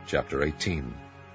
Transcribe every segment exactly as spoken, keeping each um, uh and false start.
Chapter eighteen.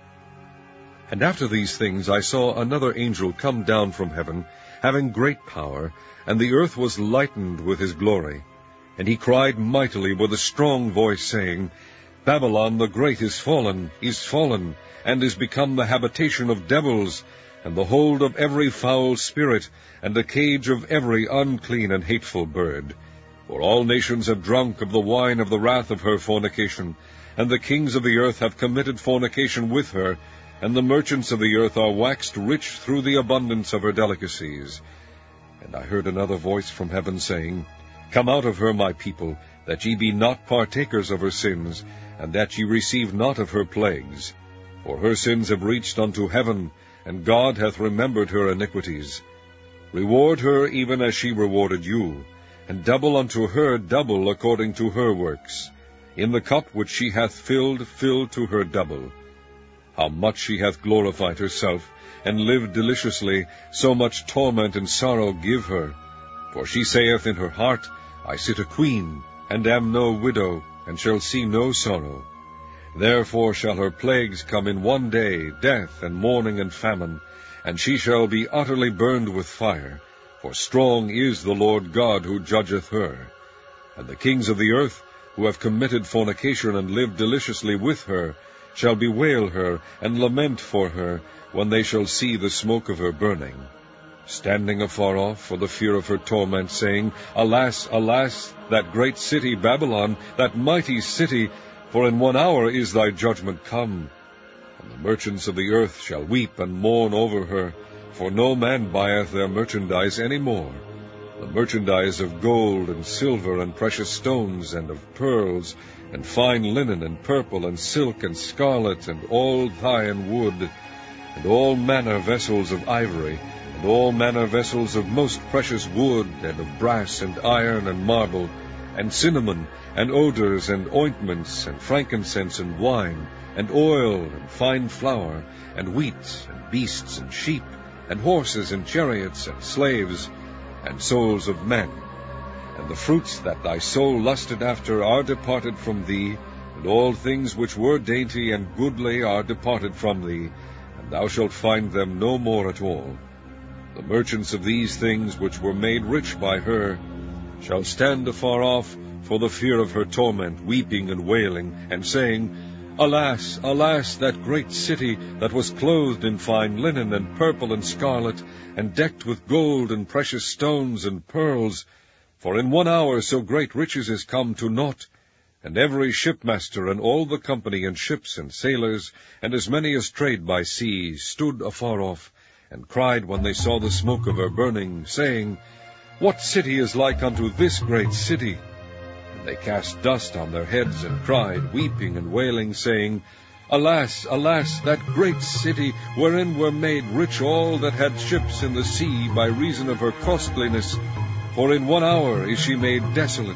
And after these things I saw another angel come down from heaven, having great power, and the earth was lightened with his glory. And he cried mightily with a strong voice, saying, Babylon the great is fallen, is fallen, and is become the habitation of devils, and the hold of every foul spirit, and the cage of every unclean and hateful bird. For all nations have drunk of the wine of the wrath of her fornication, and the kings of the earth have committed fornication with her, and the merchants of the earth are waxed rich through the abundance of her delicacies. And I heard another voice from heaven saying, Come out of her, my people, that ye be not partakers of her sins, and that ye receive not of her plagues. For her sins have reached unto heaven, and God hath remembered her iniquities. Reward her even as she rewarded you, and double unto her double according to her works. In the cup which she hath filled, fill to her double. How much she hath glorified herself, and lived deliciously, so much torment and sorrow give her. For she saith in her heart, I sit a queen, and am no widow, and shall see no sorrow. Therefore shall her plagues come in one day, death, and mourning, and famine, and she shall be utterly burned with fire, for strong is the Lord God who judgeth her. And the kings of the earth, who have committed fornication and lived deliciously with her, shall bewail her, and lament for her, when they shall see the smoke of her burning, standing afar off for the fear of her torment, saying, Alas, alas, that great city Babylon, that mighty city, for in one hour is thy judgment come. And the merchants of the earth shall weep and mourn over her, for no man buyeth their merchandise any more, the merchandise of gold and silver and precious stones and of pearls, and fine linen and purple and silk and scarlet and all thyine wood, and all manner vessels of ivory, and all manner vessels of most precious wood, and of brass and iron and marble, and cinnamon, and odors, and ointments, and frankincense, and wine, and oil, and fine flour, and wheat, and beasts, and sheep, and horses, and chariots, and slaves, and souls of men. And the fruits that thy soul lusted after are departed from thee, and all things which were dainty and goodly are departed from thee, and thou shalt find them no more at all. The merchants of these things which were made rich by her shall stand afar off for the fear of her torment, weeping and wailing, and saying, Alas, alas, that great city that was clothed in fine linen and purple and scarlet, and decked with gold and precious stones and pearls! For in one hour so great riches is come to naught. And every shipmaster and all the company and ships and sailors, and as many as trade by sea, stood afar off, and cried when they saw the smoke of her burning, saying, What city is like unto this great city? And they cast dust on their heads, and cried, weeping and wailing, saying, Alas, alas, that great city, wherein were made rich all that had ships in the sea by reason of her costliness, for in one hour is she made desolate.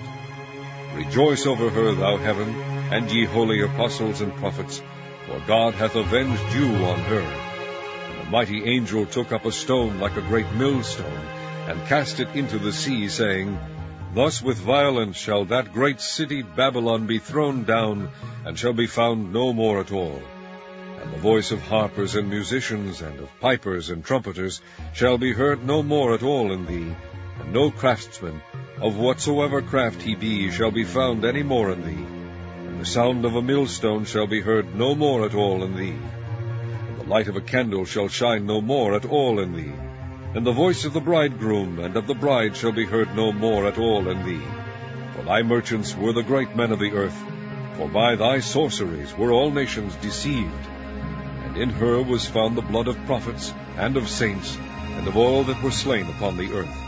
Rejoice over her, thou heaven, and ye holy apostles and prophets, for God hath avenged you on her. And the mighty angel took up a stone like a great millstone, and cast it into the sea, saying, Thus with violence shall that great city Babylon be thrown down, and shall be found no more at all. And the voice of harpers and musicians, and of pipers and trumpeters, shall be heard no more at all in thee, and no craftsman, of whatsoever craft he be, shall be found any more in thee. And the sound of a millstone shall be heard no more at all in thee. And the light of a candle shall shine no more at all in thee. And the voice of the bridegroom and of the bride shall be heard no more at all in thee. For thy merchants were the great men of the earth, for by thy sorceries were all nations deceived. And in her was found the blood of prophets, and of saints, and of all that were slain upon the earth.